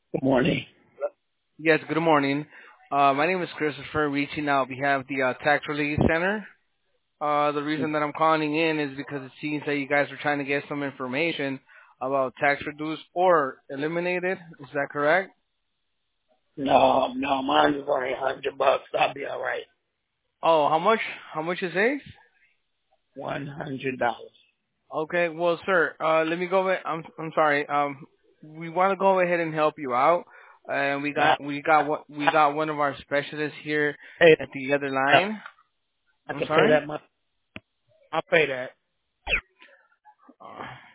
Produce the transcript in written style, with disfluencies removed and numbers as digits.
Good morning. Yes, good morning. My name is Christopher, reaching out on behalf of the Tax Relief Center. The reason that I'm calling in is because it seems that you guys are trying to get some information about tax reduced or eliminated. Is that correct? No, mine is only $100. I'll be all right. Oh, how much? How much is it? $100. Okay, well, sir, let me go. I'm sorry. We want to go ahead and help you out, and Now we got one of our specialists here pay at the other that. line. I I'm can pay sorry. that much. I'll pay that.